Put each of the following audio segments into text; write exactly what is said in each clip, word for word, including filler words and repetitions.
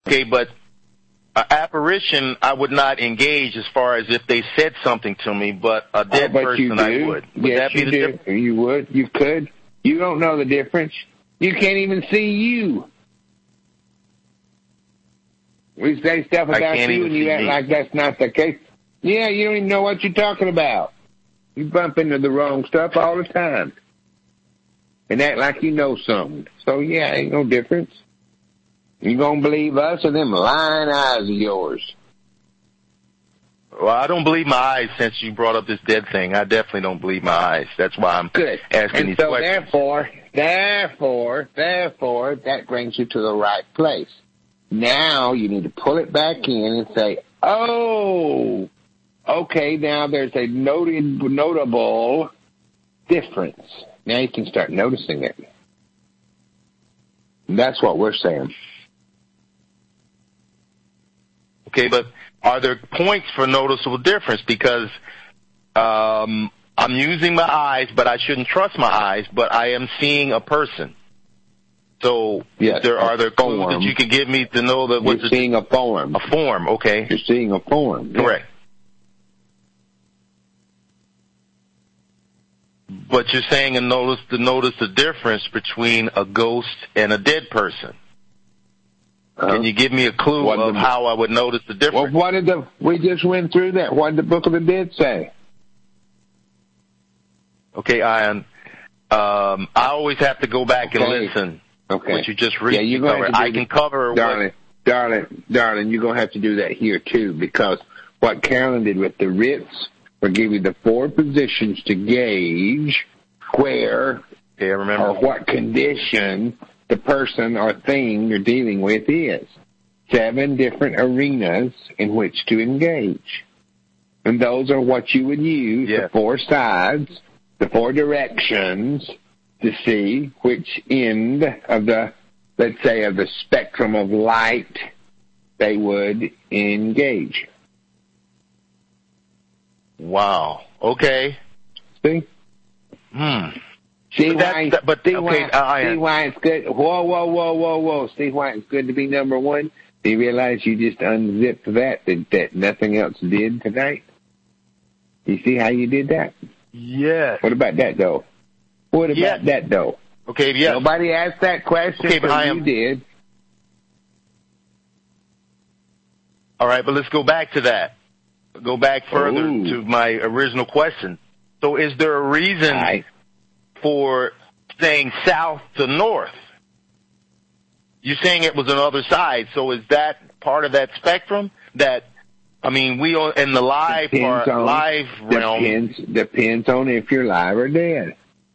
Okay, but an apparition, I would not engage as far as if they said something to me, but a dead oh, but person, you do. I would. Would yes, that be you the do. difference? You would. You could. You don't know the difference. You can't even see you. We say stuff about you, and you act me. like that's not the case. Yeah, you don't even know what you're talking about. You bump into the wrong stuff all the time. And act like you know something. So, yeah, ain't no difference. You gonna believe us or them lying eyes of yours? Well, I don't believe my eyes since you brought up this dead thing. I definitely don't believe my eyes. That's why I'm Good. asking and these so questions. therefore, therefore, therefore, that brings you to the right place. Now you need to pull it back in and say, oh, okay, now there's a noted, notable difference. Now you can start noticing it. That's what we're saying. Okay, but are there points for noticeable difference? Because um, I'm using my eyes, but I shouldn't trust my eyes, but I am seeing a person. So yes, there are there clues form. that you could give me to know that what's You're seeing a form. A form, okay. You're seeing a form. Correct. Yeah. But you're saying and notice to notice the difference between a ghost and a dead person. Uh, Can you give me a clue of the, how I would notice the difference? Well, what did the we just went through that? What did the Book of the Dead say? Okay, Ian. Um, I always have to go back okay. and listen. Okay. What you just read. Yeah, you're going to I can cover. Darling, what, darling, darling, you're going to have to do that here too, because what Carolyn did with the writs will give you the four positions to gauge where okay, I remember. or what condition the person or thing you're dealing with is. Seven different arenas in which to engage. And those are what you would use, yeah. the four sides, the four directions, to see which end of the, let's say, of the spectrum of light they would engage. Wow. Okay. See? Hmm. See but why? That, but see, okay, why uh, see why it's good? Whoa, whoa, whoa, whoa, whoa! See why it's good to be number one? Do you realize you just unzipped that that, that nothing else did tonight? You see how you did that? Yes. What about that though? What about yes. that though? Okay, yes. Nobody asked that question, okay, but I you am... did. All right, but let's go back to that. Go back further Ooh. to my original question. So is there a reason right. for saying south to north? You're saying it was on the other side, so is that part of that spectrum? That, I mean, we on, in the live part, on, live realm. Depends, depends on if you're live or dead.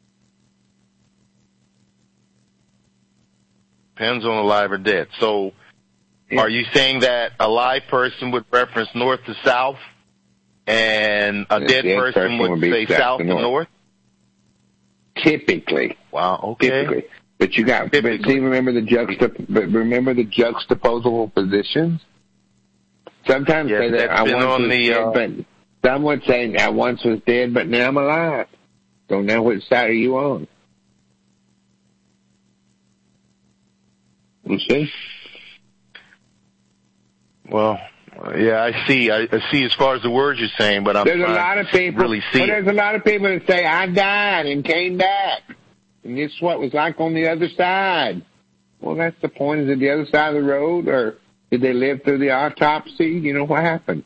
Depends on alive or dead. So, yeah. Are you saying that a live person would reference north to south, and a dead, dead person, person would, would say south, south to north? north? Typically. Wow. Okay. Typically. But you got. But see, remember the juxtap. But remember the juxtaposable positions. Sometimes yes, say that I once on was the, dead, uh, but some would say I once was dead, but now I'm alive. So now which side are you on? You see? Well, yeah, I see. I, I see as far as the words you're saying, but I'm there's a lot of people. Really see well, there's a lot of people that say I died and came back, and this is what it was like on the other side. Well, that's the point. Is it the other side of the road, or did they live through the autopsy? You know what happened?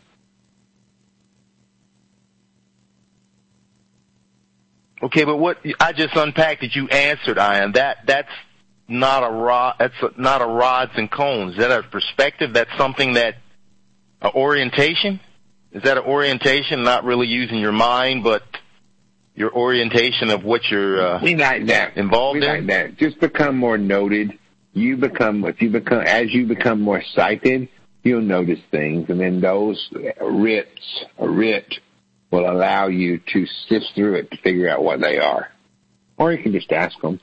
Okay, but what I just unpacked that you answered, Ian, that that's not a rod. That's a, not a rods and cones. Is that a perspective? That's something that uh, orientation. Is that an orientation? Not really using your mind, but your orientation of what you're uh, we like that. involved we in. Like that. Just become more noted. You become if you become as you become more sighted, you'll notice things, and then those writs, a writ, will allow you to sift through it to figure out what they are, or you can just ask them.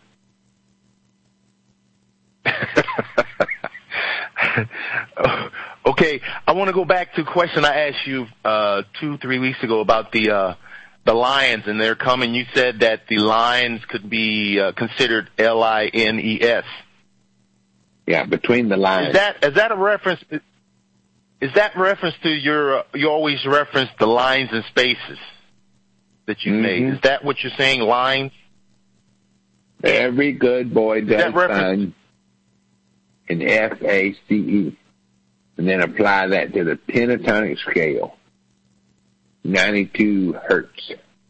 Okay, I want to go back to a question I asked you uh, two, three weeks ago about the uh, the lions, and they're coming. You said that the lions could be uh, considered L I N E S. Yeah, between the lines. Is that is that a reference? Is that reference to your? Uh, you always reference the lines and spaces that you mm-hmm. made. Is that what you're saying? Lines. Every good boy does sign an F A C E, and then apply that to the pentatonic scale, ninety-two hertz.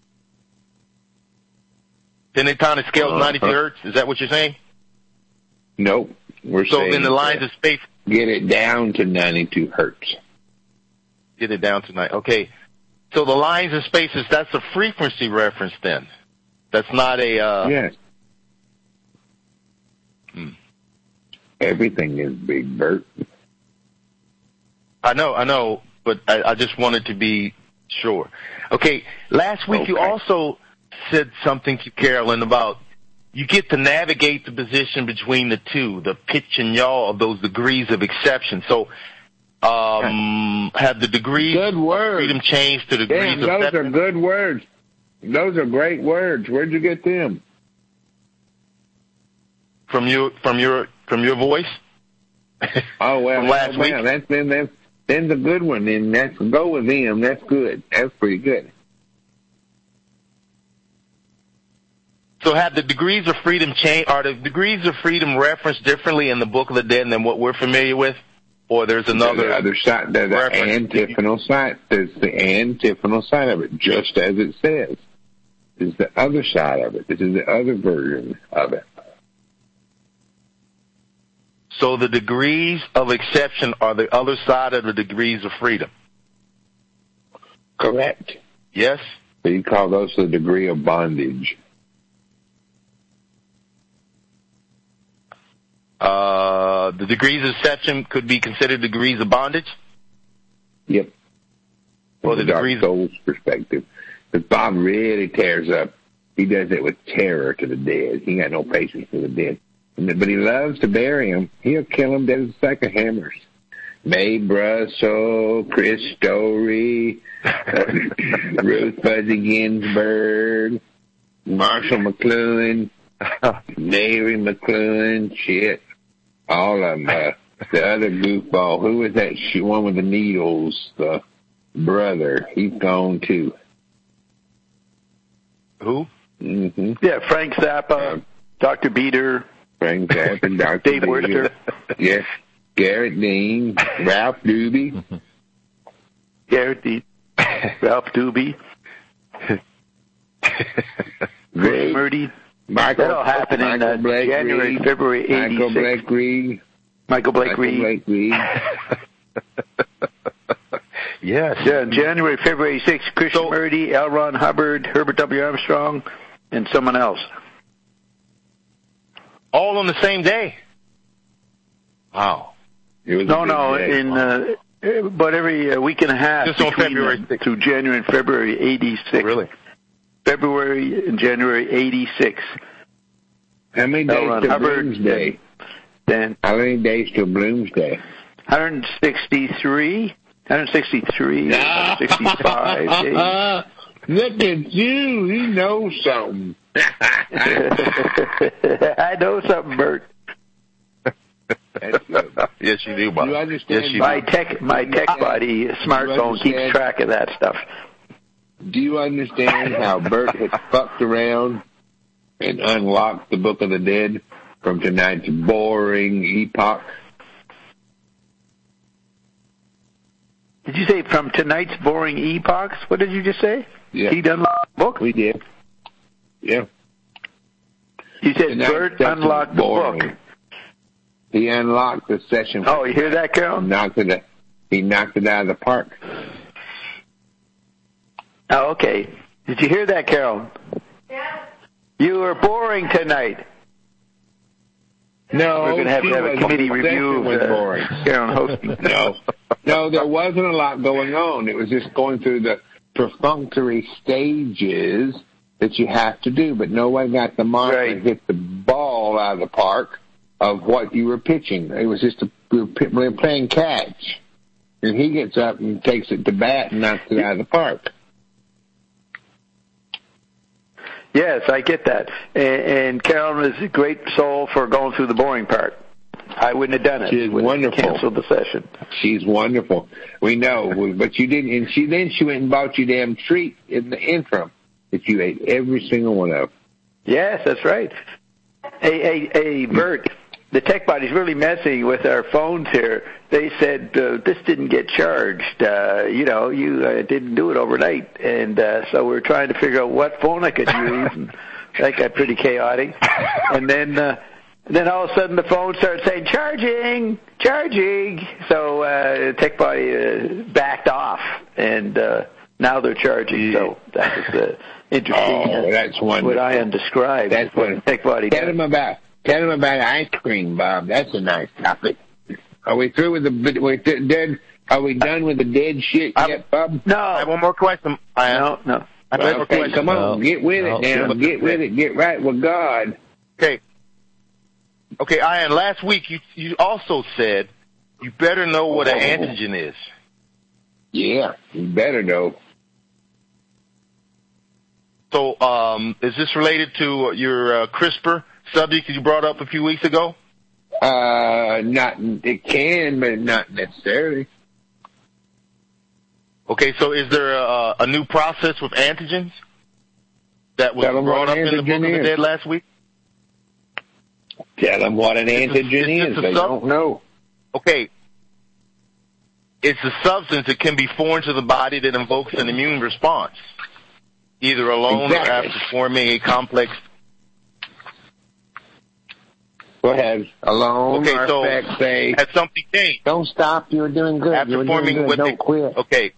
Pentatonic scale is uh-huh. ninety-two hertz. Is that what you're saying? Nope. We're so saying then the lines of space. Get it down to ninety-two hertz. Get it down to nine. Okay. So the lines and spaces, that's a frequency reference then. That's not a. Uh, yes. Hmm. Everything is big, Bert. I know, I know, but I, I just wanted to be sure. Okay. Last week okay. you also said something to Carolyn about you get to navigate the position between the two, the pitch and yaw of those degrees of exception. So, um, have the degrees good words. of freedom changed to degrees Damn, of those exception? are good words. Those are great words. Where'd you get them? From your, from your, from your voice? Oh, well, from last well, week? Well, that's, then, that's, then the good one. Then that's, go with them. That's good. That's pretty good. So have the degrees of freedom changed? Are the degrees of freedom referenced differently in the Book of the Dead than what we're familiar with? Or there's another there's the other side, there's the antiphonal side. There's the antiphonal side of it, just as it says. This is the other side of it. This is the other version of it. So the degrees of exception are the other side of the degrees of freedom? Correct. Yes? So you call those the degree of bondage. Uh, the degrees of exception could be considered degrees of bondage? Yep. Or the, the degrees Dark Soul's perspective. Because Bob really tears up. He does it with terror to the dead. He got no patience for the dead. But he loves to bury them. He'll kill them dead as a sack of hammers. Mae Brussel, Chris Story, Ruth Fuzzy Ginsburg, Marshall McLuhan, Mary McLuhan, shit. All of them. Uh, the other goofball. Who was that sh- one with the needles? The brother. He's gone too. Who? Mm-hmm. Yeah, Frank Zappa, uh, Doctor Beater. Frank Zappa, Doctor Dave Beater. Worcester. Yes. Garrett Dean, Ralph Doobie. Garrett Dean, Ralph Doobie. Chris Murdy. Michael, That'll happen Michael in uh, Blake January, Reed, February eighty-six. Michael Blake Reed. Michael Blake Michael Reed. Blake Reed. Yes. Yeah, January, February sixth, Christian so, Murdy, L. Ron Hubbard, Herbert W. Armstrong, and someone else. All on the same day? Wow. No, no, day. in uh, but every uh, week and a half. Just on February sixth. Through January and February eighty-six. Really? February and January eighty-six. How many days L. to Hubbard, Bloomsday? Then How many days to Bloomsday? one hundred sixty-three. one hundred sixty-three. one hundred sixty-five days. Look at you. You know something. I know something, Bert. Yes, you do, Bob. You understand? Yes, you my do. tech, my tech body smartphone keeps track of that stuff. Do you understand how Bert had fucked around and unlocked the Book of the Dead from tonight's boring epoch? Did you say from tonight's boring epochs? What did you just say? Yeah. He unlocked the book? We did. Yeah. You said Tonight's Bert unlocked the boring. book. He unlocked the session. Oh, you hear that, Carol? Knocked it, he knocked it out of the park. Oh, okay. Did you hear that, Carol? Yeah. You were boring tonight. No, we're going to have to have a committee review of uh, Carol hosting. No, no, there wasn't a lot going on. It was just going through the perfunctory stages that you have to do, but no one got the mark Right. and hit the ball out of the park of what you were pitching. It was just a, we were playing catch, and he gets up and takes it to bat and knocks it out of the park. Yes, I get that. And, and Carolyn is a great soul for going through the boring part. I wouldn't have done it. She's wonderful. Canceled the session. She's wonderful. We know, but you didn't. And she then she went and bought you damn treat in the interim that you ate every single one of. Yes, that's right. Hey, hey, hey, Bert. The tech body's really messing with our phones here. They said uh, this didn't get charged. Uh, you know, you uh, didn't do it overnight, and uh, so we're trying to figure out what phone I could use. And that got pretty chaotic. And then, uh, then all of a sudden, the phone started saying "charging, charging." So uh, tech body uh, backed off, and uh, now they're charging. So that was uh, interesting. Oh, that's wonderful. What I undescribed. That's what tech body. Tell them about. Tell them about ice cream, Bob. That's a nice topic. Are we through with the with the dead? Are we done with the dead shit I, yet, Bob? No. I have one more question. I no, no. I have well, one okay, question. come on, No, get with no, it now. no. Get with it. Get right with God. Okay. Okay, Ian, last week you you also said you better know what an antigen is. Yeah, you better know. So, um, is this related to your uh, CRISPR subject that you brought up a few weeks ago? Uh, not it can, but not necessarily. Okay, so is there a, a new process with antigens that was Tell 'em brought what up an in the Book antigen of the is. Dead last week? Tell them what an It's a- antigen it's is. a They sub- don't know. Okay. It's a substance that can be foreign to the body that invokes an immune response, either alone Exactly. or after forming a complex. Go ahead. Alone Okay, or so effect, say, has something changed? don't stop. You're doing good. After You're forming doing good. what Don't they, quit. Okay.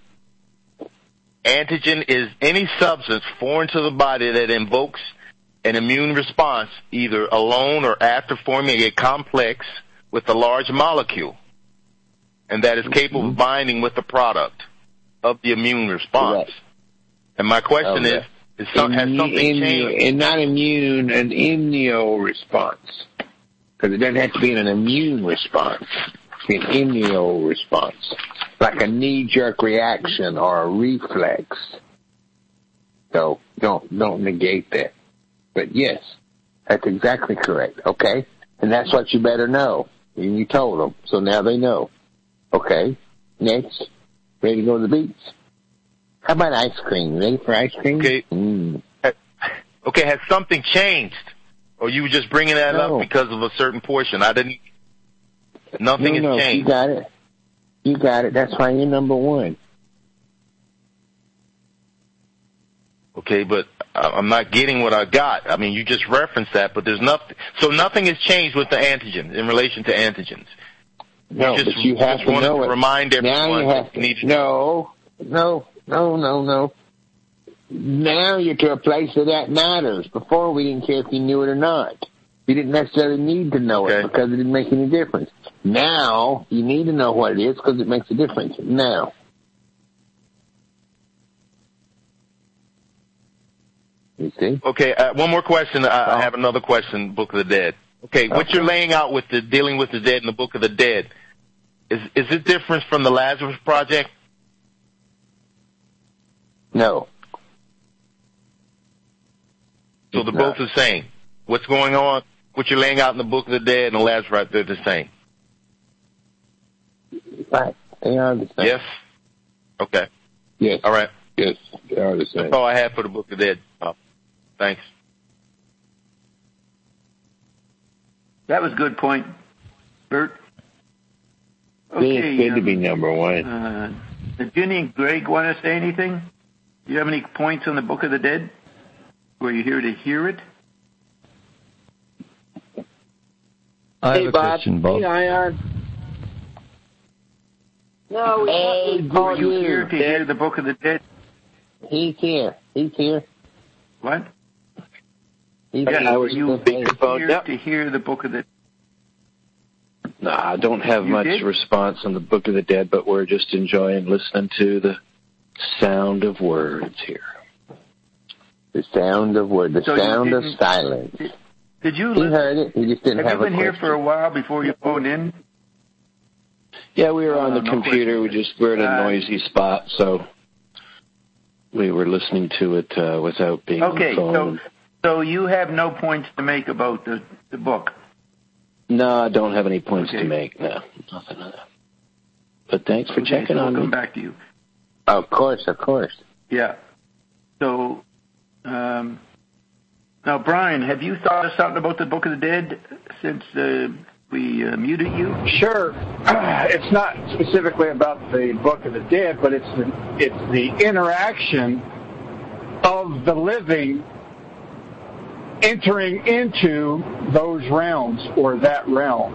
Antigen is any substance foreign to the body that invokes an immune response, either alone or after forming a complex with a large molecule, and that is capable of binding with the product of the immune response. Correct. And my question Okay. is, is some, has Immu- something immu- changed? And not immune, an immuno response. Because it doesn't have to be an immune response. It's an immuno response. Like a knee-jerk reaction or a reflex. So don't don't negate that. But yes, that's exactly correct. Okay? And that's what you better know. And you told them. So now they know. Okay? Next. Ready to go to the beach? How about ice cream? Ready for ice cream? Okay. Mm. Okay, has something changed? Or you were just bringing that No. up because of a certain portion? I didn't. Nothing no, has no, changed. you got it. You got it. That's why you're number one. Okay, but I'm not getting what I got. I mean, you just referenced that, but there's nothing. So nothing has changed with the antigen in relation to antigens. No, you just, but you have just to wanted know to it. remind everyone Now you have that to. you need to No, no, no, no, no. Now you're to a place where that matters. Before we didn't care if you knew it or not. You didn't necessarily need to know Okay. it because it didn't make any difference. Now you need to know what it is because it makes a difference. Now. You see? Okay, uh, one more question. I, I have another question, Book of the Dead. Okay, what Okay. you're laying out with the dealing with the dead in the Book of the Dead, is is it different from the Lazarus Project? No. So It's they're not. both the same. What's going on, what you're laying out in the Book of the Dead and the Lazarus Project, they're the same. Right. They are the same. Yes? Okay. Yes. All right. Yes. They are the same. That's all I have for the Book of the Dead. Oh, thanks. That was a good point, Bert. It's good to um, be number one. Uh, did Ginny and Greg want to say anything? Do you have any points on the Book of the Dead? Were you here to hear it? I have Hey, a Bob. question, Bob. Hey, Ion. No, we Hey, we Were called you you. here to hear the Book of the Dead? He's here. He's here. What? He's Yeah, here. were you Speakerphone, here yep. to hear the Book of the Nah, I don't have You much did? response on the Book of the Dead, but we're just enjoying listening to the sound of words here. The sound of word. The So you sound of didn't- silence. Did you He listen? heard it. He just didn't Have have, you a been here question. for a while before you phoned in? Yeah, we were on Uh, the no computer. question. We just we're in a Uh, noisy spot, so we were listening to it uh, without being Okay, on the so phone. so you have no points to make about the, the book. No, I don't have any points Okay. to make. No, nothing of that. But thanks for Okay, checking so on we'll me. come back to you. Of course, of course. Yeah. So, um, now, Brian, have you thought of something about the Book of the Dead since uh, we uh, muted you? Sure. It's not specifically about the Book of the Dead, but it's the, it's the interaction of the living entering into those realms or that realm.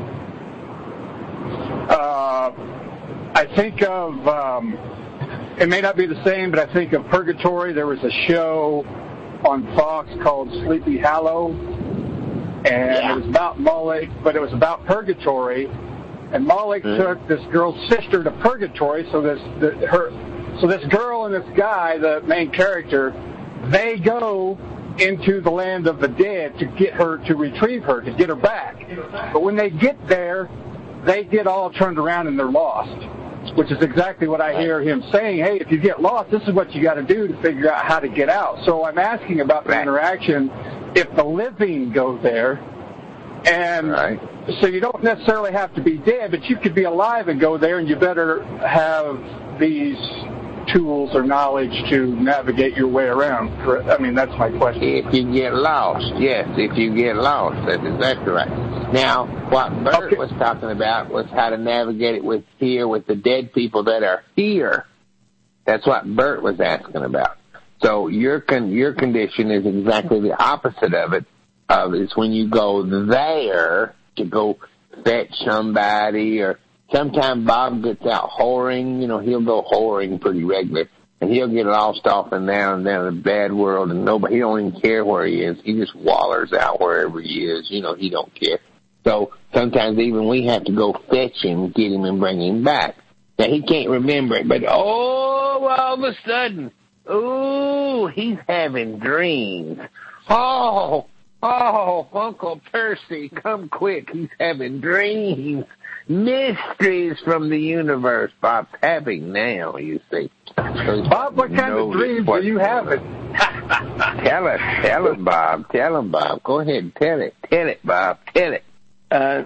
Uh, I think of, um, it may not be the same, but I think of Purgatory. There was a show on Fox called Sleepy Hollow, and Yeah. it was about Moloch, but it was about Purgatory. And Moloch Mm. took this girl's sister to Purgatory, so this the, her, so this girl and this guy, the main character, they go into the land of the dead to get her, to retrieve her, to get her back. But when they get there, they get all turned around and they're lost, which is exactly what I hear him saying. Hey, if you get lost, this is what you got to do to figure out how to get out. So I'm asking about the Right. interaction if the living go there, and Right. so you don't necessarily have to be dead, but you could be alive and go there, and you better have these tools or knowledge to navigate your way around. Correct? I mean, that's my question. If you get lost, yes, if you get lost, that's exactly right. Now, what Bert Okay. was talking about was how to navigate it with here, with the dead people that are here. That's what Bert was asking about. So your con- your condition is exactly the opposite of it. Of it's when you go there to go fetch somebody, or sometimes Bob gets out whoring. You know, he'll go whoring pretty regular, and he'll get lost off and down and down the bad world, and nobody, he don't even care where he is. He just wallers out wherever he is. You know, he don't care. So sometimes even we have to go fetch him, get him, and bring him back. Now he can't remember it, but oh, all of a sudden, ooh, he's having dreams. Oh, oh, Uncle Percy, come quick, he's having dreams. Mysteries from the universe Bob's having now, you see. So Bob, what kind of knows dreams what- are you having? Tell us, tell us, Bob. Tell him, Bob. Go ahead and tell it. Tell it, Bob. Tell it. Uh,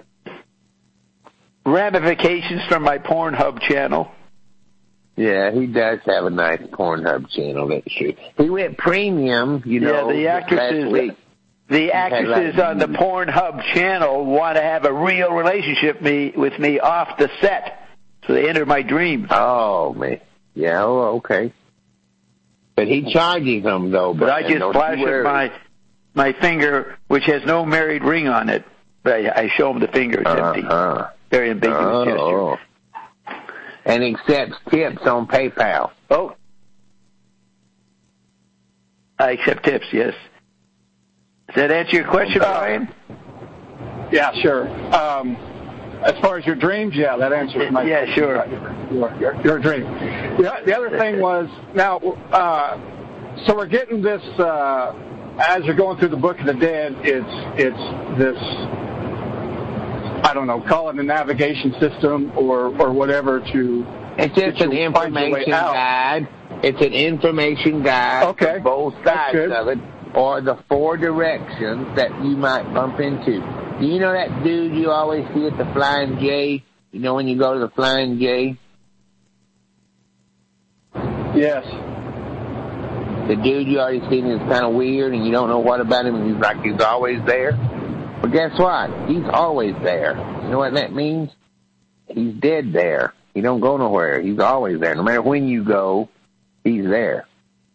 ramifications from my Pornhub channel. Yeah, he does have a nice Pornhub channel, that's true. He went premium, you know, yeah, the actresses, last week. the actresses on the Pornhub channel want to have a real relationship me with me off the set, so they enter my dreams. Oh, man. Yeah, oh, okay. But he charges them, though. But I Brian, just don't flash you him worry. my my finger, which has no married ring on it. But I, I show him the finger. It's empty. Uh-huh. Very ambiguous Oh. gesture. And accepts tips on PayPal. Oh, I accept tips. Yes. Does that answer your question, Brian? Yeah, sure. Um, as far as your dreams, yeah, that answers my Yeah, question sure. about Your, your, your, your dream. The, the other thing was, now, uh, so we're getting this, uh, as you're going through the Book of the Dead, it's, it's this, I don't know, call it a navigation system or, or whatever to... It's just to an find your way information out. guide. It's an information guide Okay, for both that's sides good. of it, or the four directions that you might bump into. Do you know that dude you always see at the Flying J? You know when you go to the Flying J? Yes. The dude you already seen is kind of weird, and you don't know what about him, and he's like he's always there. But guess what? He's always there. You know what that means? He's dead there. He don't go nowhere. He's always there. No matter when you go, he's there.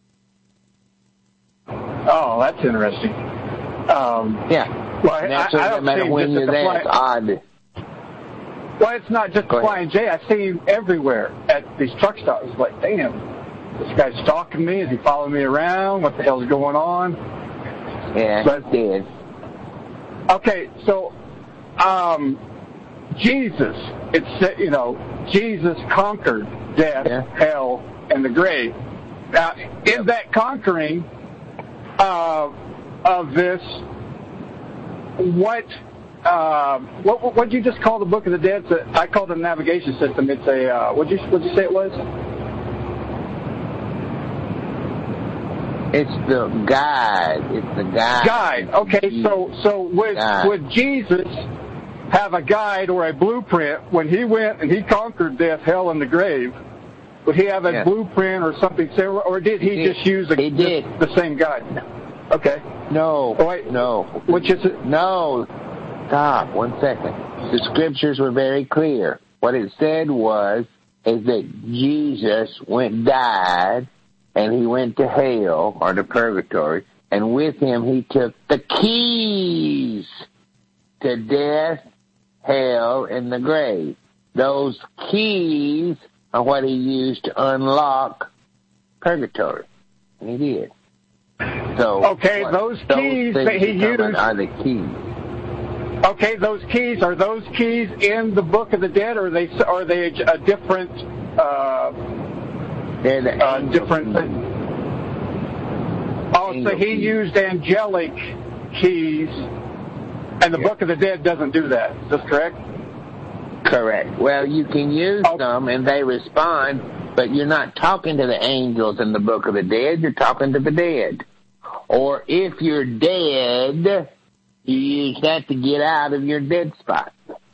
Oh, that's interesting. Um, Yeah. well, I, That's I, I no don't matter see when just at you're the there. fly- It's odd. Well, it's not just Go the ahead. Flying J. I see him everywhere at these truck stops. It's like, damn, this guy's stalking me. Is he following me around? What the hell's going on? Yeah, But- he's dead. Okay, so um, Jesus, it's, you know, Jesus conquered death, Yeah. hell, and the grave. Now, in that conquering uh, of this, what uh, what what would you just call the Book of the Dead? It's a, I call it a navigation system. It's a uh, what you what you say it was? It's the guide. It's the guide. Guide. Okay, so so would Guide. would Jesus have a guide or a blueprint when he went and he conquered death, hell, and the grave? Would he have a Yeah. blueprint or something similar, or did he, He- just use a, he did. the, the same guide? Okay. No, Oh, wait. no. Which is it? No. Stop. One second. The scriptures were very clear. What it said was is that Jesus went died, and he went to hell or to purgatory, and with him he took the keys to death, hell, and the grave. Those keys are what he used to unlock purgatory, and he did. So Okay, what those those keys things that he you're talking used- about are the keys. Okay, those keys, are those keys in the Book of the Dead, or are they, are they a different, uh, They're the uh, angel different keys. thing? Oh, so Angel he keys. used angelic keys, and the Yeah. Book of the Dead doesn't do that. Is this correct? Correct. Well, you can use Oh. them and they respond, but you're not talking to the angels in the Book of the Dead. You're talking to the dead. Or if you're dead, you use that to get out of your dead spot.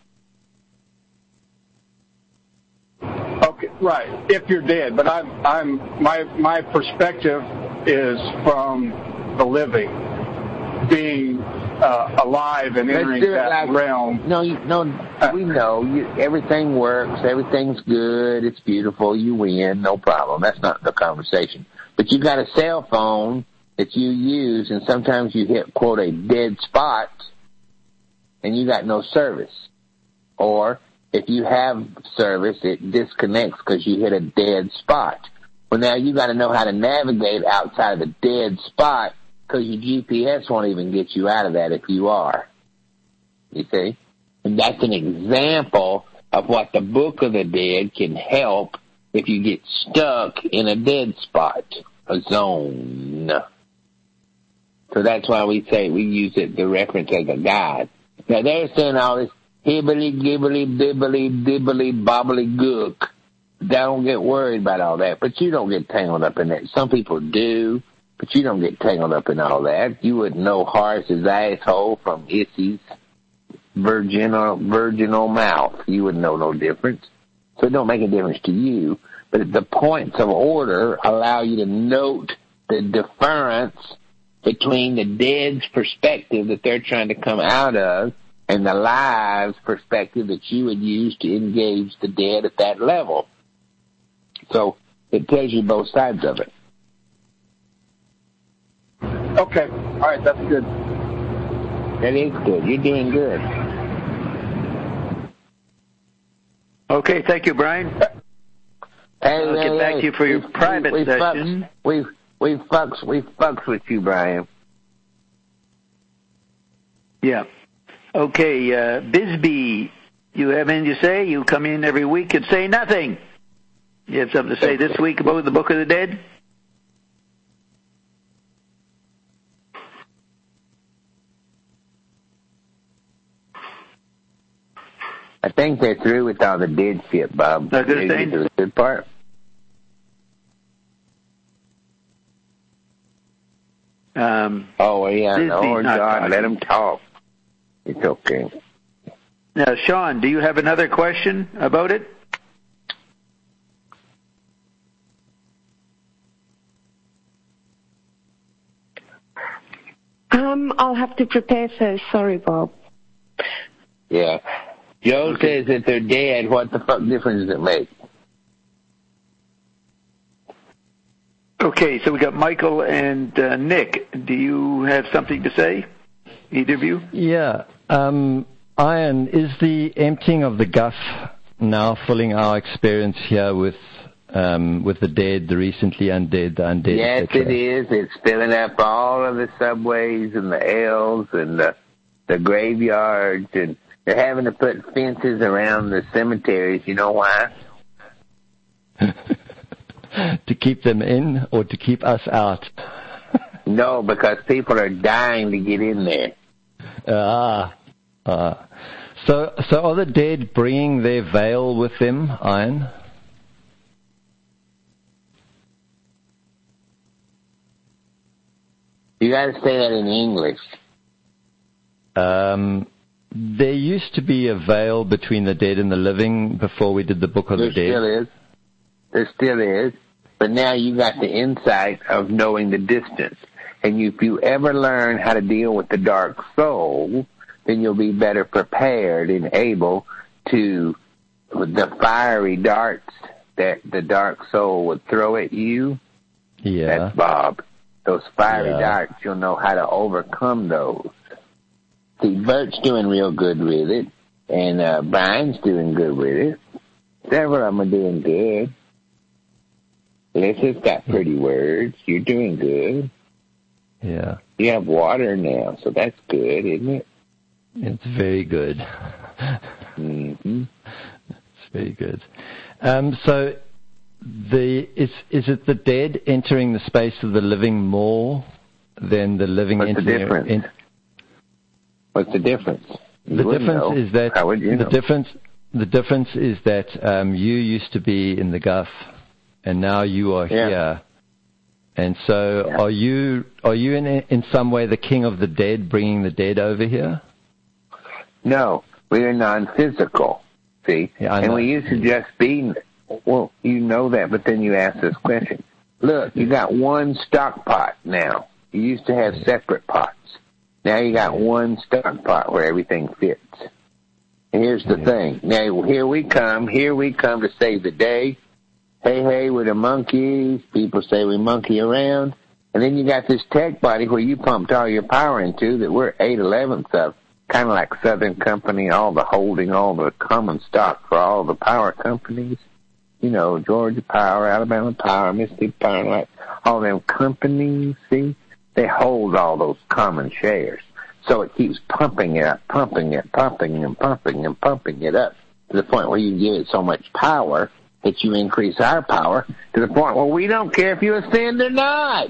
Okay, right. If you're dead, but I'm, I'm, my, my perspective is from the living, being uh, alive and Let's entering do it that like realm. No, you, no, we know you, everything works, everything's good, it's beautiful, you win, no problem. That's not the conversation. But you got a cell phone that you use, and sometimes you hit quote a dead spot, and you got no service. Or if you have service, it disconnects because you hit a dead spot. Well, now you got to know how to navigate outside of the dead spot, because your G P S won't even get you out of that if you are. You see? And that's an example of what the Book of the Dead can help if you get stuck in a dead spot, a zone. So that's why we say we use it to reference as a guide. Now they're saying all this hibbly, gibbly, bibbly, dibbly, bobbly gook. Don't get worried about all that, but you don't get tangled up in that. Some people do, but you don't get tangled up in all that. You wouldn't know Horace's asshole from Issy's virginal, virginal mouth. You wouldn't know no difference. So it don't make a difference to you. But the points of order allow you to note the difference between the dead's perspective that they're trying to come out of and the live's perspective that you would use to engage the dead at that level. So it tells you both sides of it. Okay. All right, that's good. That is good. You're doing good. Okay, thank you, Brian. Hey, I'll hey, get back hey, to you for your we- private we, we session. Fucks, we we fucks we fucks with you, Brian. Yeah. Okay, uh, Bisbee, you have anything to say? You come in every week and say nothing. You have something to say this week about the Book of the Dead? I think they're through with all the dead shit, Bob. That's good, They thanks. get to the good part. Um, Oh yeah, Disney's oh not God, talking. let him talk. It's okay. now, Sean, do you have another question about it? Um, I'll have to prepare first. Sorry, Bob. Yeah. Joe says that they're dead. What the fuck difference does it make? Okay, so we got Michael and uh, Nick. Do you have something to say, either of you? Yeah. Um, Ian, is the emptying of the guff now filling our experience here with um, with the dead, the recently undead, the undead, Yes, et cetera? it is. It's filling up all of the subways and the L's and the, the graveyards, and they're having to put fences around the cemeteries. You know why? To keep them in or to keep us out? No, because people are dying to get in there. Ah. ah. So, so are the dead bringing their veil with them, Ian? You got to say that in English. Um, there used to be a veil between the dead and the living before we did the Book of There the Dead. still is. There still is. But now you got the insight of knowing the distance. And if you ever learn how to deal with the dark soul, then you'll be better prepared and able to, with the fiery darts that the dark soul would throw at you. Yeah. That's Bob. Those fiery Yeah. darts, you'll know how to overcome those. See, Bert's doing real good with it, and uh, Brian's doing good with it. Several of them are doing good. Alyssa's got pretty words. You're doing good. Yeah. You have water now, so that's good, isn't it? It's very good. Mm-hmm. It's very good. Um, so, the is is it the dead entering the space of the living more than the living What's the entering? difference? In, What's the difference? You the wouldn't difference know. is that How would you the know? difference the difference is that um, you used to be in the guff, and now you are Yeah. here. And so, Yeah. are you are you in in some way the king of the dead, bringing the dead over here? No, we are non-physical, see? Yeah, I and know. we used to just be, well, you know that, but then you ask this question. Look, you got one stock pot now. You used to have separate pots. Now you got one stock pot where everything fits. And here's the Yeah. thing. Now, here we come. Here we come to save the day. Hey, hey, we're the monkeys. People say we monkey around. And then you got this tech body where you pumped all your power into that we're eight elevenths of. Kind of like Southern Company, all the holding, all the common stock for all the power companies. You know, Georgia Power, Alabama Power, Mississippi Power, like all them companies, see? They hold all those common shares. So it keeps pumping it up, pumping it, pumping and pumping and pumping it up to the point where you give it so much power that you increase our power to the point where we don't care if you ascend or not.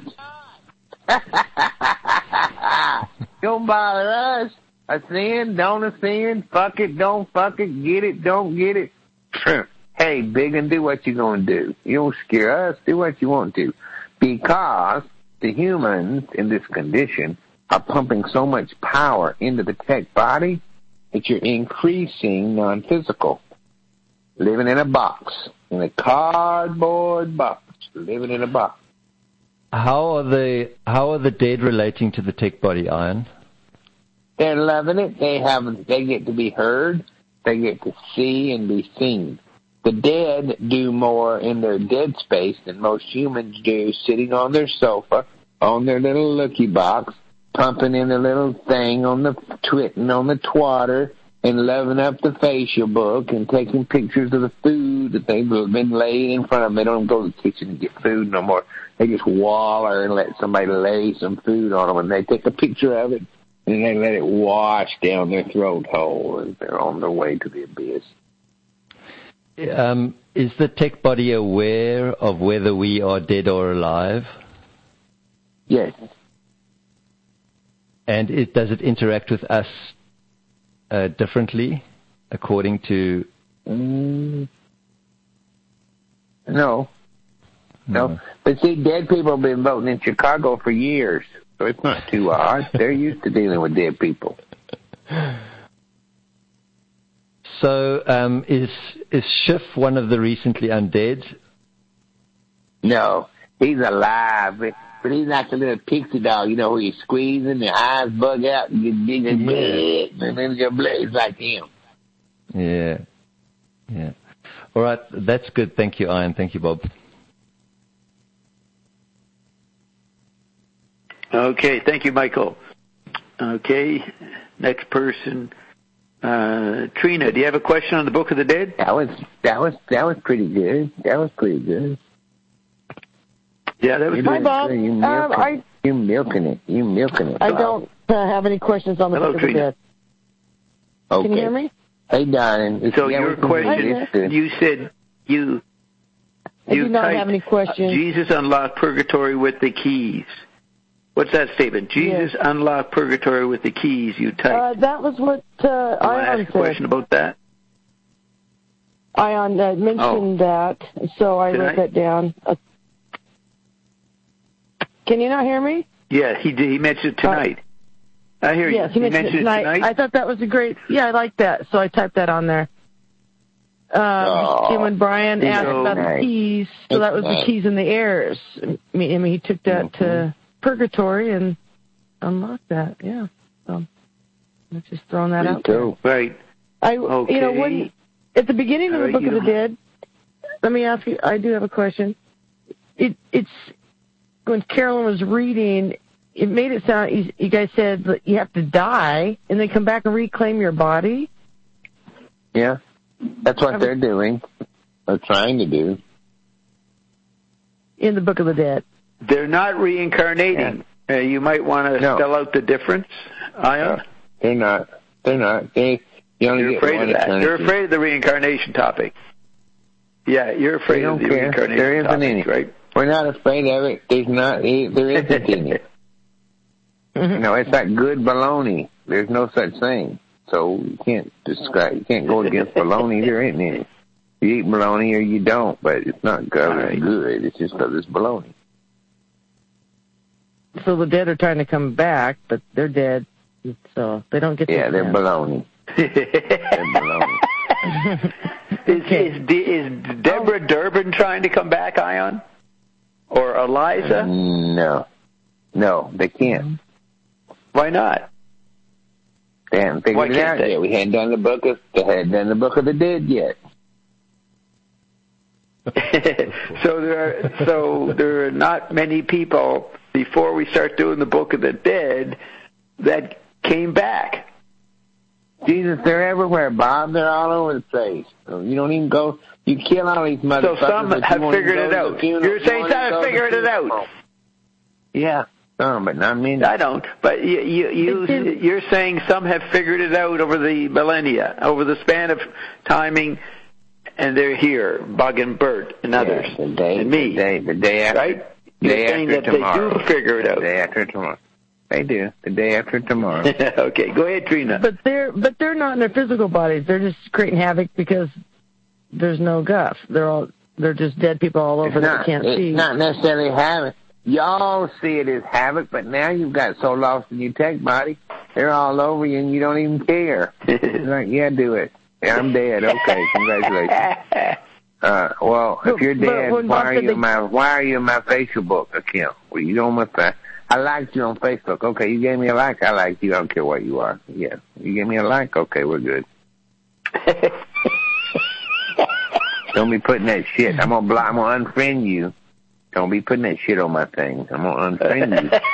Don't bother us. Ascend, don't ascend, fuck it, don't fuck it, get it, don't get it. Hey, big and do what you're going to do. You don't scare us, do what you want to. Because the humans in this condition are pumping so much power into the tech body that you're increasing non-physical. Living in a box, in a cardboard box, living in a box. How are the how are the dead relating to the tech body, Iron? They're loving it. They have. They get to be heard. They get to see and be seen. The dead do more in their dead space than most humans do, sitting on their sofa, on their little looky box, pumping in their little thing on the twitting on the twatter, and loving up the facial book and taking pictures of the food that they've been laid in front of them. They don't go to the kitchen and get food no more. They just waller and let somebody lay some food on them, and they take a picture of it. And they let it wash down their throat hole as they're on their way to the abyss. Um, is the tech body aware of whether we are dead or alive? Yes. And it, does it interact with us uh, differently according to... Mm, no. No. No. But see, dead people have been voting in Chicago for years. So it's not too odd. They're used to dealing with dead people. So um, is is Schiff one of the recently undead? No, he's alive, but, but he's like a little pixie dog, you know, where you squeeze and your eyes bug out and you dig his blood, and then your blood's like him. Yeah. Yeah. All right, that's good. Thank you, Ian. Thank you, Bob. Okay, thank you, Michael. Okay, next person, uh, Trina. Do you have a question on the Book of the Dead? That was that was that was pretty good. That was pretty good. Yeah, that was You're good. Hi, doing Bob. good. You Um, milking, I- it. You milking it. You milking it. I Bob. don't uh, have any questions on the Hello, Book of the Trina. Dead. Okay. Can you hear me? Hey, darling. It's- So yeah, your we can question do is, this. you said you I you do not typed, have any questions. uh, Jesus unlocked purgatory with the keys. What's that statement? Jesus Yes. unlocked purgatory with the keys. You typed. Uh, that was what uh, you want to Ion ask a question said. about that? Ion uh, mentioned that, so I Tonight? wrote that down. Uh, can you not hear me? Yeah, he did. He mentioned it tonight. I hear yes, you. he You mentioned it mentioned it tonight. tonight? I thought that was a great. Yeah, I like that, so I typed that on there. Um, Oh, and when Brian asked so about nice. the keys, so that was That's the nice. keys and the airs. I mean, I mean, he took that Mm-hmm. to purgatory and unlocked that. Yeah, so I'm just throwing that Pretty out there. cool. Right. I, Okay. you know, when at the beginning of All the right, Book you of the know. Dead, let me ask you. I do have a question. It, it's when Carolyn was reading, it made it sound. You, you guys said that you have to die and then come back and reclaim your body. Yeah, that's what they're doing, or trying to do. In the Book of the Dead. They're not reincarnating. Uh, you might want to No. spell out the difference, Ion. No, they're not. They're not. They. You only You're get afraid one of that. eternity. You're afraid of the reincarnation topic. Yeah, you're afraid They of don't the care. reincarnation There isn't topic, any. right? We're not afraid of it. There's not. There isn't any. No, it's like good baloney. There's no such thing. So you can't describe. You can't go against baloney. There ain't any. You eat baloney or you don't, but it's not because Right. it's good. It's just because it's baloney. So the dead are trying to come back, but they're dead, so they don't get. Yeah, to they're chance. baloney. They're baloney. Is, Okay. is, De- is Deborah Durbin trying to come back, Ion? Or Eliza? No, no, they can't. Why not? They haven't Why figured it can't out they? yet. We hadn't done the book of. They hadn't done the Book of the Dead yet. so there are so there are not many people before we start doing the Book of the Dead that came back. Jesus, they're everywhere, Bob. They're all over the place. So you don't even go. You kill all these motherfuckers. So some but you have won't even figured go it to the out. funeral. You're You saying won't some even have go to the figured it out. funeral. Yeah, some, but not many. I don't. But you, you, you, you're saying some have figured it out over the millennia, over the span of timing, and they're here, Bug and Bert and others, Yeah, the day, and me, the day, the day after, right? You're day saying after that tomorrow. they do figure it The out. day after tomorrow. They do. The day after tomorrow. Okay, go ahead, Trina. But they're but they're not in their physical bodies. They're just creating havoc because there's no guff. They're all they're just dead people all over It's that not, can't it's see. not necessarily havoc. Y'all see it as havoc, but now you've got so lost in your tech body, they're all over you and you don't even care. It's like, yeah, do it. Yeah, I'm dead. Okay, congratulations. Uh, well, if you're But- but dead, when why Bob are said you they- in my why are you in my Facebook account? Well, you don't want that. I liked you on Facebook. Okay, you gave me a like. I like you. I don't care what you are. Yeah, you gave me a like. Okay, we're good. Don't be putting that shit. I'm gonna block. I'm gonna unfriend you. Don't be putting that shit on my thing. I'm gonna unfriend you.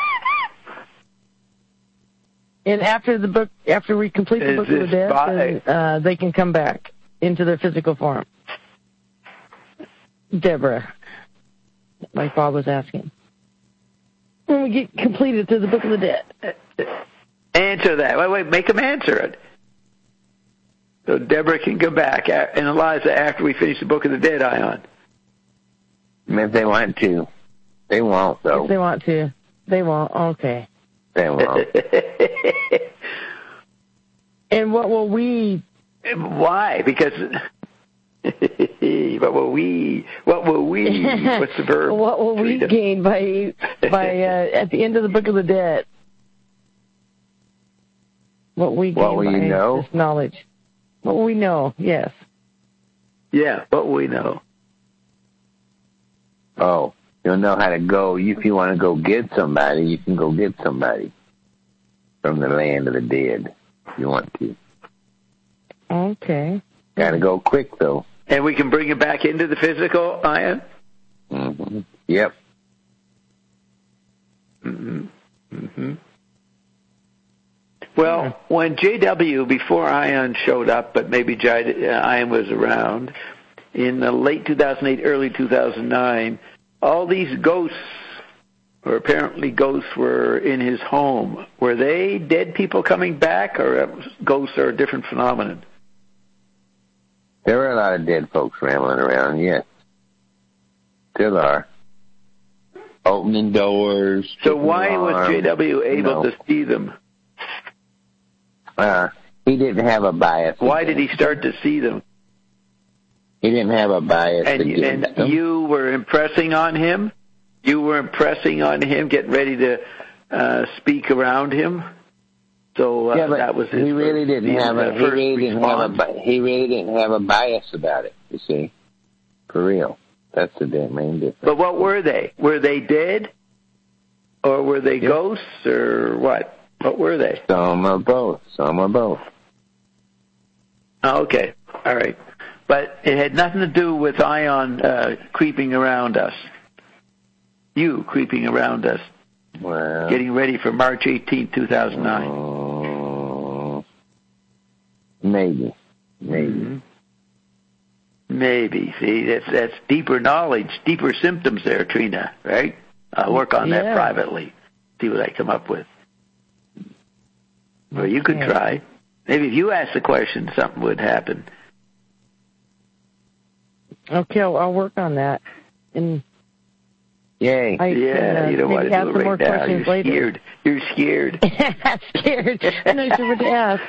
And after the book, after we complete the Is Book of the this Dead, by- then, uh, they can come back into their physical form. Deborah, like Bob was asking. When we get completed through the Book of the Dead. Answer that. Wait, wait, make them answer it. So Deborah can come back, a- and Eliza, after we finish the Book of the Dead, Ion. If they want to, they won't though. If they want to. They won't. Okay. They won't. And what will we... Why? Because... what will we... What will we... What's the verb? what will we Frida? gain by, by uh, at the end of the Book of the Dead? What we gain What will by you know? this knowledge. What will we know? Yes. Yeah, what will we know? Oh, you'll know how to go. If you want to go get somebody, you can go get somebody from the land of the dead. If you want to. Okay. Got to go quick though. And we can bring it back into the physical, Ion? Mm-hmm. Yep. Mm-hmm. Mm-hmm. Well, when J W, before Ion showed up, but maybe J, uh, Ion was around, in the late two thousand eight, early two thousand nine, all these ghosts, or apparently ghosts, were in his home. Were they dead people coming back, or uh, ghosts are a different phenomenon? There were a lot of dead folks rambling around, yes. Still are. Opening doors. So why was arms, J W able no. to see them? Uh, he didn't have a bias. Why did he against start them. to see them? He didn't have a bias And, against and them. you were impressing on him? You were impressing on him, getting ready to uh, speak around him? So uh, yeah, but that was his he really first, didn't have a uh, he really didn't response. have a bi- he really didn't have a bias about it. You see, for real, that's the damn main difference. But what were they? Were they dead, or were they yeah. ghosts, or what? What were they? Some are both. Some are both. Oh, okay, all right. But it had nothing to do with Ion uh, creeping around us. You creeping around us. Well, getting ready for March eighteenth, two thousand nine. Uh, maybe. Maybe. Mm-hmm. Maybe. See, that's that's deeper knowledge, deeper symptoms there, Trina, right? I'll work on yeah. that privately, see what I come up with. Well, you could yeah. try. Maybe if you asked the question, something would happen. Okay, I'll, I'll work on that. And Yay. I yeah, can, uh, you don't want to ask do it some more right now. questions You're later. scared. You're scared. I'm scared. I'm not sure what to ask.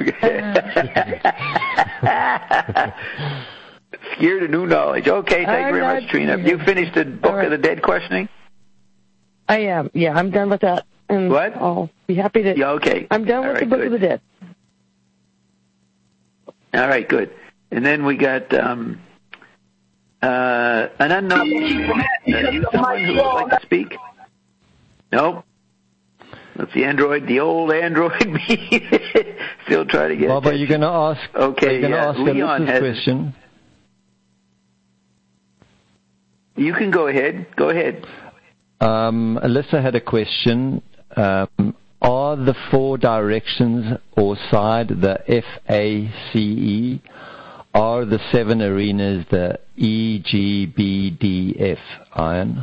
Okay. Scared of new knowledge. Okay, thank you very I'm much, not Trina. Have you finished the Book right. of the Dead questioning? I am. Yeah, I'm done with that. And What? I'll be happy to. Yeah, okay. I'm done All with right, the Book good. of the Dead. All right, good. And then we got um, uh, an unknown. Are you someone who would like to speak? Nope. That's the android, the old android me. Still trying to get. Bob, are you going to ask? Okay, are you going to uh, ask Leon Alyssa's has. question? You can go ahead. Go ahead. Um, Alyssa had a question. Um, are the four directions or side the F A C E? Are the seven arenas the E, G, B, D, F, Iron?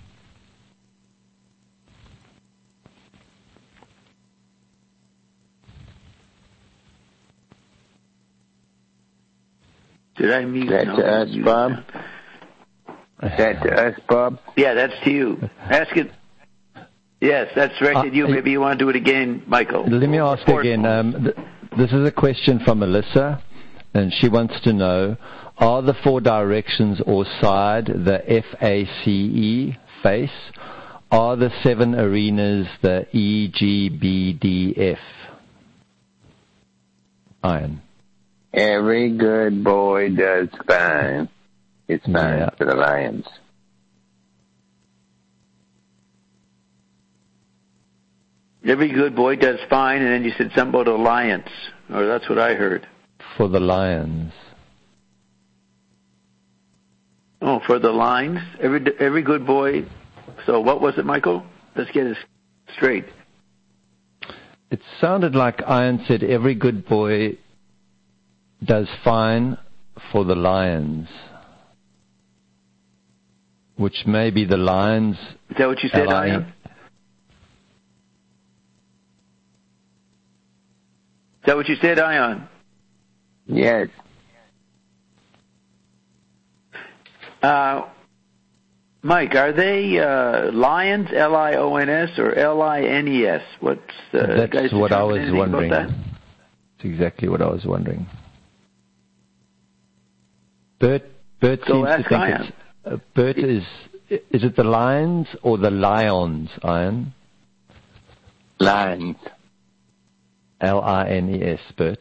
Did I mute? That no, to us, mute Bob? now. That to us, Bob? Yeah, that's to you. Ask it. Yes, that's directed to you. Maybe you want to do it again, Michael. Let me ask Or- again. Um, th- this is a question from Alyssa, and she wants to know, are the four directions or side the F A C E, face? Are the seven arenas the E, G, B, D, F? Iron. Every good boy does fine. It's fine Yeah. for the Lions. Every good boy does fine, and then you said something about alliance, or that's what I heard. For the Lions. Oh, for the lines, every every good boy. So what was it, Michael? Let's get it straight. It sounded like Iron said every good boy does fine for the Lions, which may be the Lions. Is that what you said, L I N? Ian? Is that what you said, Ion? Yes. Uh, Mike, are they uh, Lions, L I O N S, or L I N E S? What's uh, That's guys what I determine was anything wondering. about that? That's exactly what I was wondering. Bert, Bert So seems to ask think Ian. it's, uh, Bert is, is it the Lions or the Lions, Iron? Lions. L I N E S, Bert.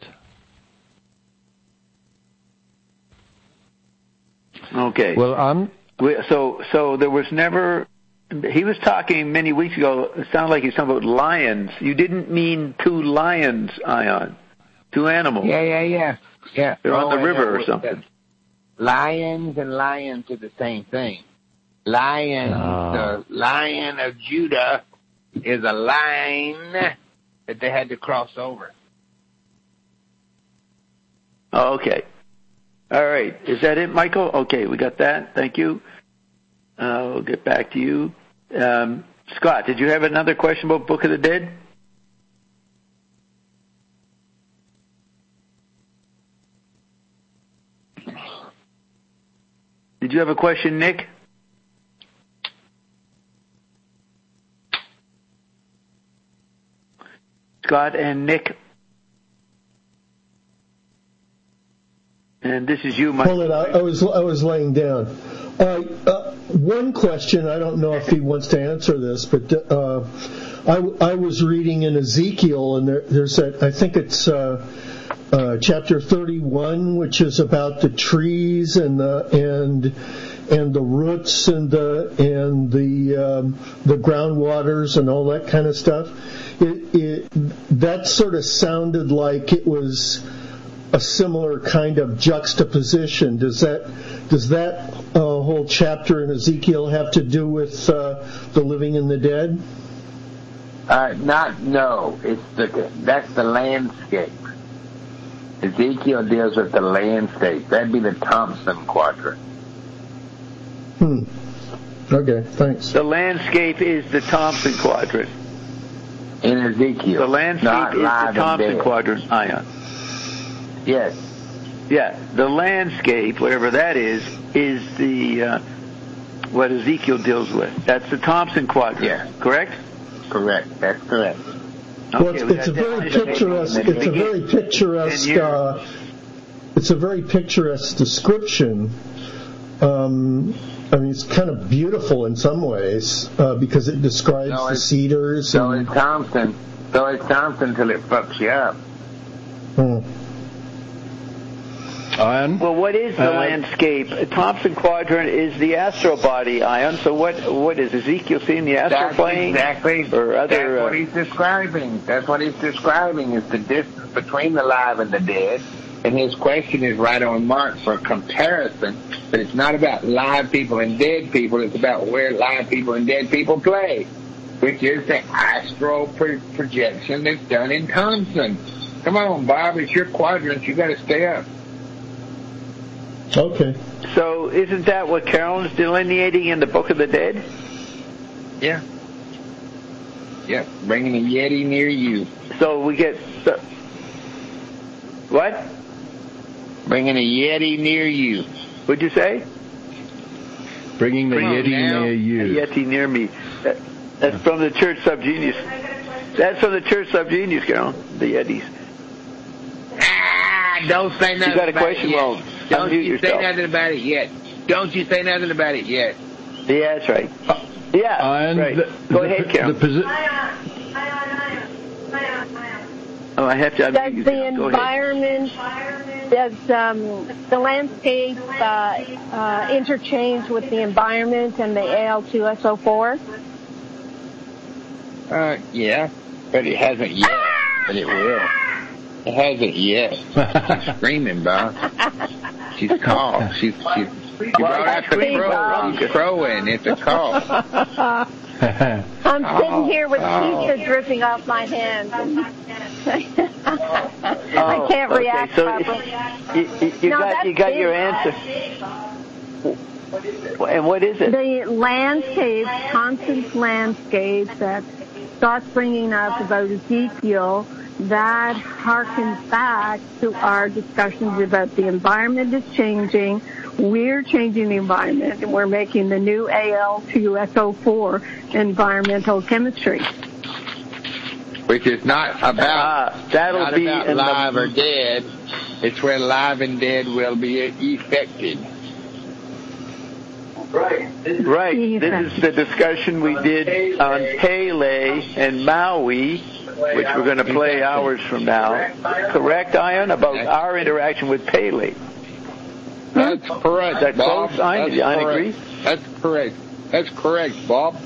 Okay. Well, I'm... We, so, so there was never. He was talking many weeks ago. It sounded like he was talking about lions. You didn't mean two lions, Ion. Two animals. Yeah, yeah, yeah. Yeah. They're on Oh, the I river know or what something. that- Lions and lions are the same thing. Lions, Ah. the Lion of Judah is a line that they had to cross over. Oh, okay. All right. Is that it, Michael? Okay, we got that. Thank you. Uh, we'll get back to you. Um, Scott, did you have another question about Book of the Dead? Did you have a question, Nick? Scott and Nick. And this is you, Mike. Hold it. I, I was I was laying down. Uh, Uh, uh, one question, I don't know if he wants to answer this, but uh, I, I was reading in Ezekiel, and there, there's that, I think it's uh, uh, chapter thirty-one, which is about the trees and the and and the roots and the and the um, the groundwaters and all that kind of stuff. It, it that sort of sounded like it was a similar kind of juxtaposition. Does that does that uh, whole chapter in Ezekiel have to do with uh, the living and the dead? Uh, not no. It's the that's the landscape. Ezekiel deals with the landscape. That'd be the Thompson quadrant. Hmm. Okay. Thanks. The landscape is the Thompson quadrant. In Ezekiel. The landscape is the Thompson quadrant, Ion. Yes. Yeah, the landscape, whatever that is, is the uh, what Ezekiel deals with. That's the Thompson quadrant. Yeah. Correct? Correct. That's correct. Well, it's, it's a very picturesque. It's a very picturesque. Uh, it's a very picturesque description. Um, I mean, it's kind of beautiful in some ways uh, because it describes no, the cedars. So and, it's Thompson. So it's Thompson till it fucks you up. Hmm. Ion? Well, what is the uh, landscape? Thompson quadrant is the astral body, Ion. So what? What is Ezekiel seeing the astral That's plane? Exactly. Or other, That's what uh, he's describing. That's what he's describing is the distance between the live and the dead. And his question is right on mark for comparison. But it's not about live people and dead people. It's about where live people and dead people play, which is the astral pro- projection that's done in Thompson. Come on, Bob. It's your quadrant. You got to stay up. Okay. So isn't that what Carolyn's delineating in the Book of the Dead? Yeah. Yeah, bringing a Yeti near you. So we get... So, what? Bringing a Yeti near you. What'd you say? Bringing the Come on Yeti now. near you. A Yeti near me. That, that's from the Church Subgenius. That's from the Church Subgenius, Carolyn. The Yetis. Ah, don't say nothing You got a about question? it yet. Well, Don't unmute you say yourself. nothing about it yet. Don't you say nothing about it yet. Yeah, that's right. Yeah, Ion, right. the, Go the, ahead, Carolyn. The posi- Oh, I have to unmute Does you. the Go ahead. environment, does um, the landscape uh, uh, interchange with the environment and the A L two S O four? Uh, yeah, but it hasn't yet. But it will. It hasn't yet. She's screaming, Bob. She's called. She's she's. You brought out the crow. She's crowing. It's a call. I'm sitting here with oh. pizza dripping off my hands. I Oh, can't okay, react so properly. You, you, you No, got that's you got big. your answer. And what is it? The landscape, Thompson's landscape that Scott's bringing up about Ezekiel, that harkens back to our discussions about the environment is changing. We're changing the environment, and we're making the new A L two S O four environmental chemistry. Which is not about, Ah, that'll not be about in the- live or dead. It's where live and dead will be affected. Right. Right. This is the discussion we did on Pele and Maui, which we're going to play hours from now. Correct, Ion? About our interaction with Pele. That's correct, Is that Bob. close, Ion? That's Do Ion correct. agree? That's correct. That's correct, Bob.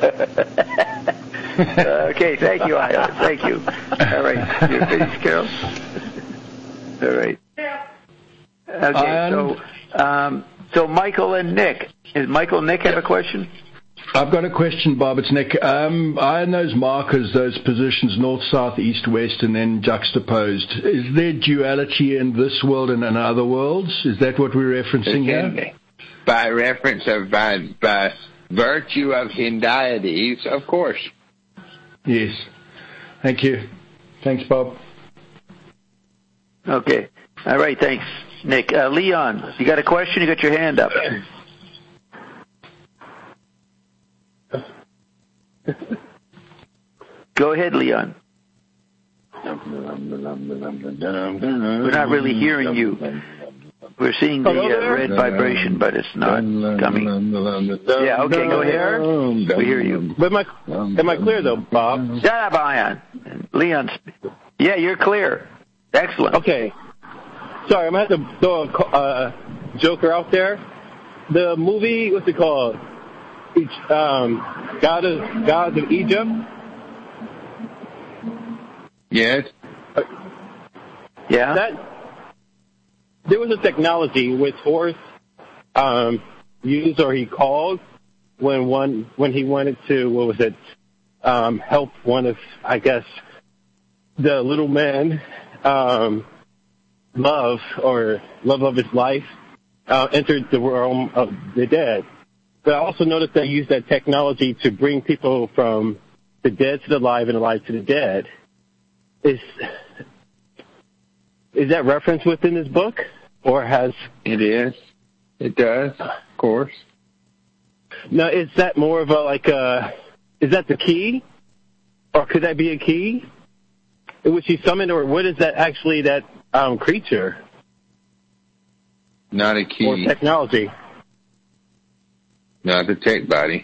Okay, thank you, Ion. Thank you. All right. You're finished, Carol? All right. Okay, Ion? so, um, so Michael and Nick. Is Michael and Nick have a question? I've got a question, Bob. It's Nick. Um, I know those markers, those positions, north, south, east, west, and then juxtaposed. Is there duality in this world and in other worlds? Is that what we're referencing here? By reference of, by, by virtue of Hindiades, of course. Yes. Thank you. Thanks, Bob. Okay. All right, thanks, Nick. Uh, Leon, you got a question? You got your hand up. Go ahead, Leon. We're not really hearing you. We're seeing the uh, red vibration, but it's not coming. Yeah, okay, go ahead. We hear you. But am I, am I clear, though, Bob? Shut up, Ian. Leon. Yeah, you're clear. Excellent. Okay. Sorry, I'm going to have to throw a uh, joker out there. The movie, what's it called? Each, um, God of, Gods of Egypt? Yes. Uh, yeah. That, there was a technology which Horus um, used or he called when one when he wanted to, what was it, um, help one of, I guess, the little man um, love or love of his life uh, entered the realm of the dead. But I also noticed they used that technology to bring people from the dead to the alive and alive to the dead. Is is that referenced within this book, or has it is? It does, of course. Now, is that more of a like a? Is that the key, or could that be a key? Was she summoned, or what is that actually? That um, creature? Not a key. Or technology. Not the tech body.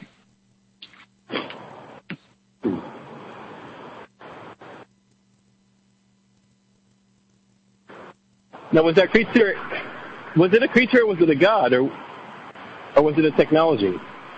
Now, was that creature, was it a creature or was it a god, or or was it a technology?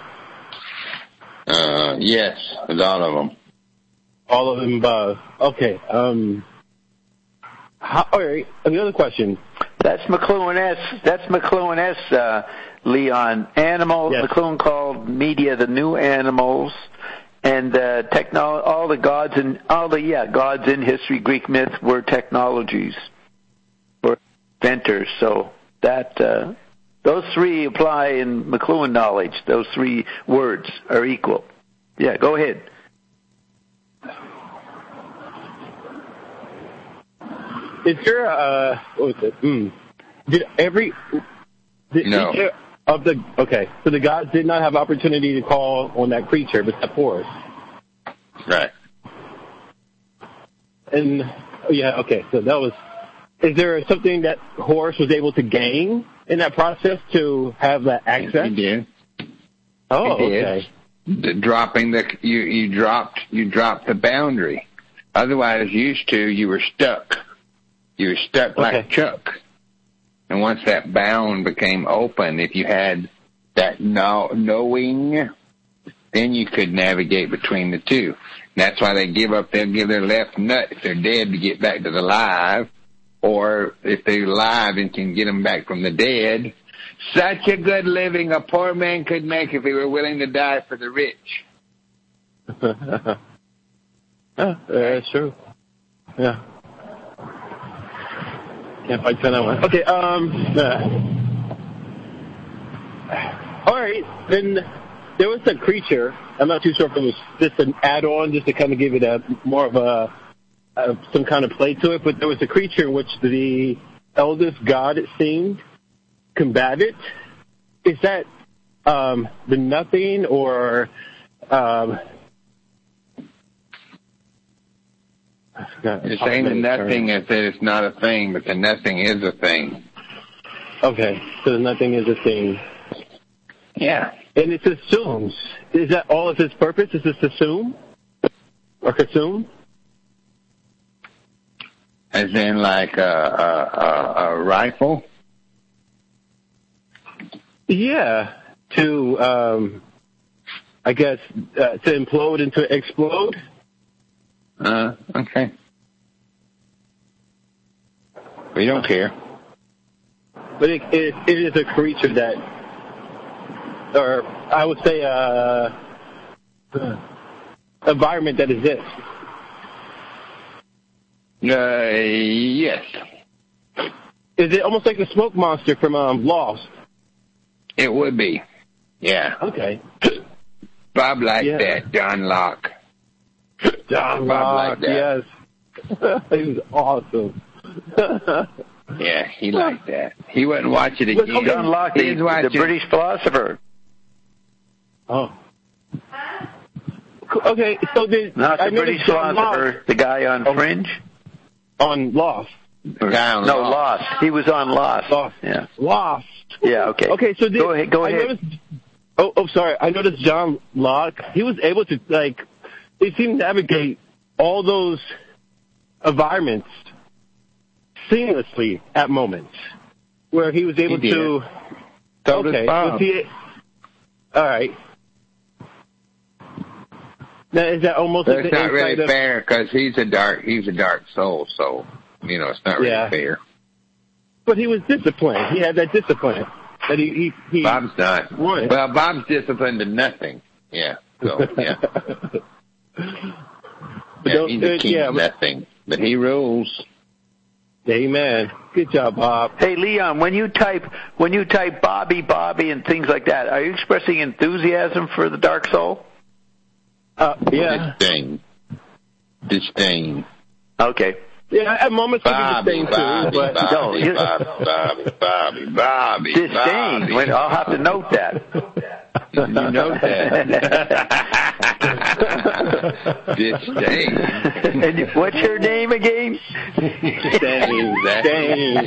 Uh, yes, with all of them. All of them, uh, okay. Um, how, all right, another question. That's McLuhan-S. That's McLuhan-S, uh, Leon. Animal, yes. McLuhan called media the new animals, and uh, technolo- all the gods and all the yeah gods in history, Greek myth, were technologies, were inventors. So that uh, those three apply in McLuhan knowledge. Those three words are equal. Yeah, go ahead. Is there uh what was it? Mm. Did every did no each of the okay? So the gods did not have opportunity to call on that creature, but except Horus. Right. And oh, yeah, okay. So that was. Is there something that Horus was able to gain in that process to have that access? He did. Oh, he did. okay. The dropping the you you dropped you dropped the boundary. Otherwise, used to you were stuck. You were stuck like okay. a chuck. And once that bound became open, if you had that know, knowing, then you could navigate between the two. And that's why they give up. They'll give their left nut if they're dead to get back to the live, or if they're alive and can get them back from the dead. Such a good living a poor man could make if he were willing to die for the rich. Yeah, that's true. Yeah. Can't fight that one. Okay, um, uh, all right, then there was a creature, I'm not too sure if it was just an add-on, just to kind of give it a more of a, a some kind of play to it, but there was a creature in which the eldest god, it seemed, combated. Is that um, the nothing, or um, You're saying the nothing is that it's not a thing, but the nothing is a thing. Okay, so the nothing is a thing. Yeah. And it assumes. Is that all of its purpose? Is this assume? Or consume? As in like a, a, a, a rifle? Yeah. To, um, I guess, uh, to implode and to explode? Uh, okay. We don't care. But it, it, it is a creature that, or I would say a uh, environment that exists. Uh, yes. Is it almost like a smoke monster from um, Lost? It would be. Yeah. Okay. Bob liked yeah. that, John Locke. John Locke, yes. He was awesome. Yeah, he liked that. He wouldn't watch it again. Okay. John Locke, the, the British philosopher. Oh. Okay, so did... Not the I British John philosopher, Locke, the guy on oh, Fringe? On Lost. The guy on no, Lost. Lost. He was on Lost. Lost. Yeah. Lost. Yeah. Okay. Okay. So did, go ahead. Go I ahead. Noticed, oh, oh, sorry. I noticed John Locke. He was able to like. He seemed to navigate all those environments seamlessly at moments, where he was able He to. So okay. does Bob. Was he, all right. Now, is that almost That's like the not really inside of, fair because he's a dark he's a dark soul, so you know it's not really Yeah. fair. But he was disciplined. He had that discipline that he he. he Bob's not. wanted. Well, Bob's disciplined to nothing. Yeah. So yeah. But yeah don't- he's a uh, king yeah, of but- nothing, but he rules. Amen. Good job, Bob. Hey, Leon, when you type when you type Bobby, Bobby, and things like that, are you expressing enthusiasm for the Dark Soul? Uh, yeah. Disdain. Disdain. Okay. Yeah, at moments we can Bobby, disdain too, Bobby, but Bobby, No, you- Bobby, Bobby, Bobby, Bobby, Disdain. Bobby. Wait, I'll have to note that. You know that. Disdain. And you- what's your name again? disdain, disdain.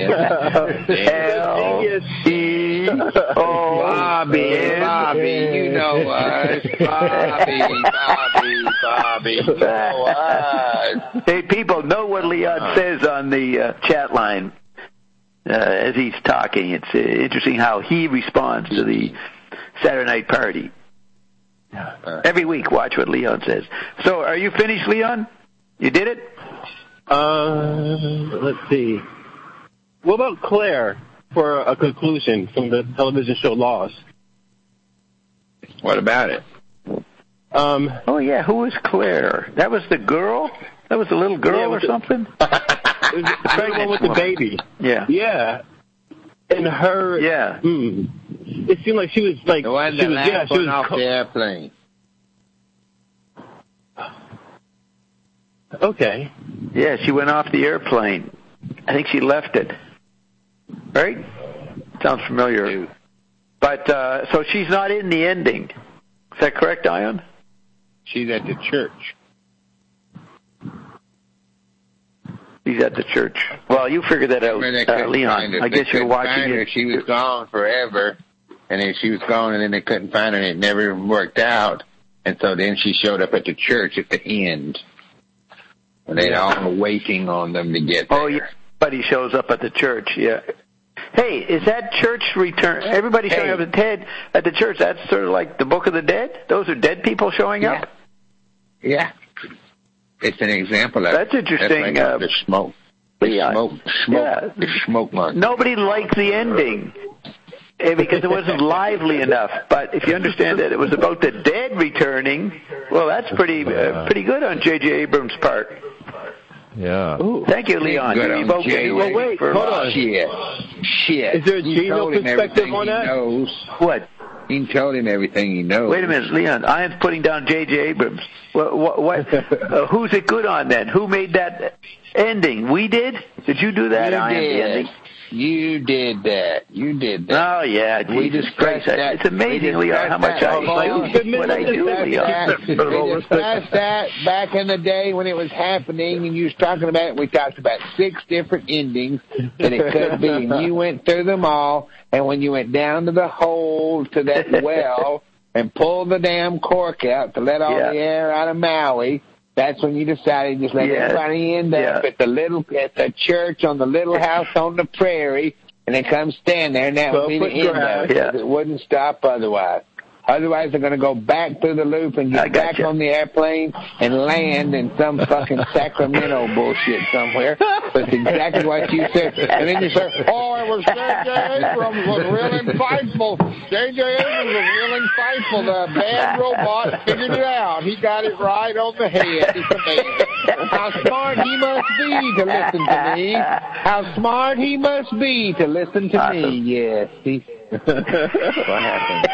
L E O Bobby, Bobby, you know us. Bobby, Bobby, Bobby, you know us. Hey, people, know what Leon says on the uh, chat line uh, as he's talking. It's uh, interesting how he responds to the Saturday night party. Every week, watch what Leon says. So, are you finished, Leon? You did it? Uh, let's see. What about Claire for a conclusion from the television show Lost? What about it? Um, oh, yeah, who was Claire? That was the girl? That was the little girl Yeah, or the- something? it was the one with the baby. Yeah. Yeah. And her. Yeah. Hmm, it seemed like she was like. The one she that was, last yeah, she one was off co- the airplane. Okay. Yeah, she went off the airplane. I think she left it. Right? Sounds familiar. But, uh, so she's not in the ending. Is that correct, Ion? She's at the church. He's at the church. Well, you figured that out, When they uh, couldn't Leon. find her. I They guess you're couldn't watching find her. it. She was gone forever, and then she was gone, and then they couldn't find her, and it never worked out. And so then she showed up at the church at the end, and they're all waiting on them to get there. Oh, yeah. Buddy shows up at the church, yeah. Hey, is that church return? Everybody showing Hey. up at Ted at the church. That's sort of like the Book of the Dead. Those are dead people showing Yeah. up. Yeah. It's an example of That's it. interesting, That's like uh, the smoke. The Leon. smoke. Smoke. Yeah. The smoke monster. Nobody liked the ending eh, because it wasn't lively enough. But if you understand that it was about the dead returning, well, that's pretty uh, pretty good on J J Abrams' part. Yeah. Ooh. Thank you, Leon. Good You on evoked a J J. new Well, wait, for- hold on. Shit. Shit. Is there a You Gino told him perspective everything on he that? knows. What? He told him everything he knows. Wait a minute, Leon. I am putting down J J Abrams. What? what, what uh, who's it good on then? Who made that ending? We did. Did you do that? You I am the did. ending. You did that. You did that. Oh yeah, We Jesus discussed Christ! that. It's amazing, We Leon, how much discussed I that. do. What I do, Discussed Leon. that. We discussed that back in the day when it was happening, and you was talking about it. We talked about six different endings that it could be, and you went through them all. And when you went down to the hole to that well and pulled the damn cork out to let all Yeah. the air out of Maui, that's when you decided just let Yeah. everybody end up Yeah. at the little at the church on the little house on the prairie, and they come stand there, and that would be the Twelve foot end of it. grass. 'Cause It wouldn't stop otherwise. Otherwise, they're going to go back through the loop and I get back gotcha. on the airplane and land in some fucking Sacramento bullshit somewhere. That's exactly what you said. And then you say, oh, it was J J Abrams was real insightful. J J Abrams was real insightful. The bad robot figured it out. He got it right on the head. It's amazing. How smart he must be to listen to me. How smart he must be to listen to Awesome. me. Yes. He, what happened?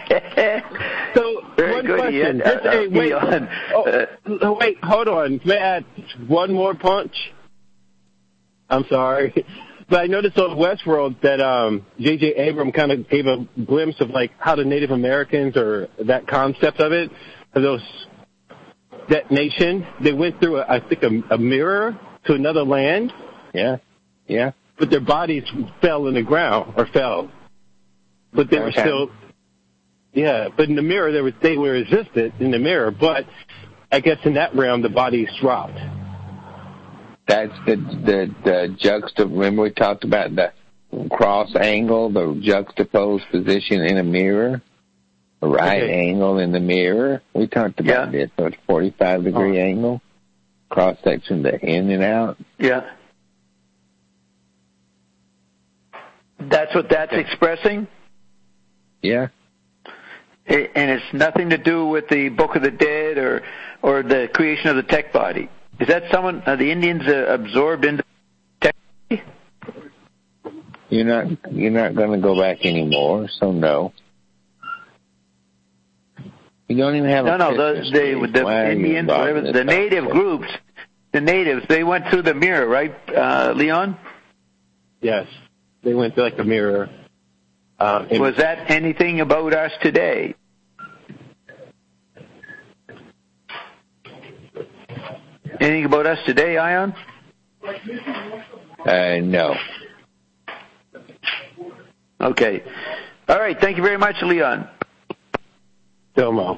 So Very one good, question. Ian. Just, Uh, hey, wait, Leon. oh, oh, wait, hold on. May I add one more punch? I'm sorry, but I noticed on Westworld that um, J J Abrams kind of gave a glimpse of like how the Native Americans or that concept of it, of those that nation, they went through, a, I think, a, a mirror to another land. Yeah. Yeah. But their bodies fell in the ground, or fell. But they were Okay. still, yeah, but in the mirror, they were, they were resistant in the mirror, but I guess in that realm, the bodies dropped. That's the, the, the juxta, remember we talked about the cross angle, the juxtaposed position in a mirror? A right Okay. angle in the mirror. We talked about Yeah. this, so it's forty-five degree Oh. angle. Cross section, the in and out. Yeah. That's what that's expressing? Yeah. I- And it's nothing to do with the Book of the Dead or or the creation of the tech body. Is that someone, are the Indians uh, absorbed into tech body? You're not you're not going to go back anymore, so no. You don't even have No, a no, the, Christmas the, tree. the Why are you Indians, involved whatever, in this the native conversation? groups, the natives, they went through the mirror, right, uh, Leon? Yes. They went through like a mirror. Uh, and Was that anything about us today? Anything about us today, Ion? Uh, no. Okay. All right. Thank you very much, Leon. Elmo.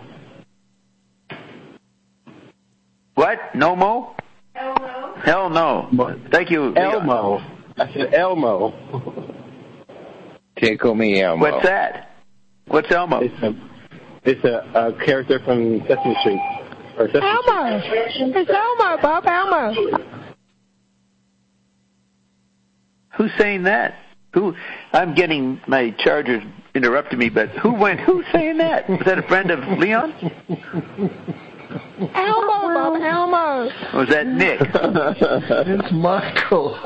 What? No mo? Elmo. Hell no. Thank you, Leon. Elmo. I said Elmo. Tickle me, Elmo. What's that? What's Elmo? It's a, it's a, a character from Sesame Street. Or Sesame Elmo. It's Elmo, Bob. Elmo. Who's saying that? Who? I'm getting my charger interrupting me, but who went? Who's saying that? Was that a friend of Leon? Elmo, Bob. Elmo. Or was that Nick? It's Michael.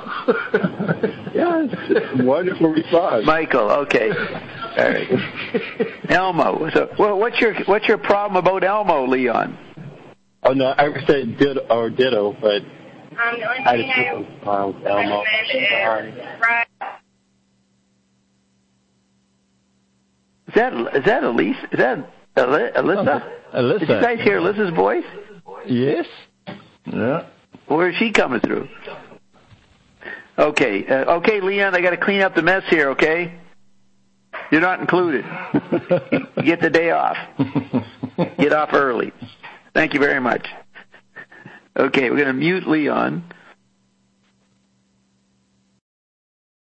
Yes. Wonderful response. Michael. Okay. All right. Elmo. So, well, what's your what's your problem about Elmo, Leon? Oh no, I said ditto or ditto, but Um, the only I thing just I found Elmo. recommend is right. Is that is that Elise? Is that Aly- Alyssa? Alyssa. Did you guys hear Alyssa's voice? Yes. Yeah. Where is she coming through? Okay, uh, okay, Leon, I got to clean up the mess here. Okay, you're not included. You get the day off. Get off early. Thank you very much. Okay, we're going to mute Leon.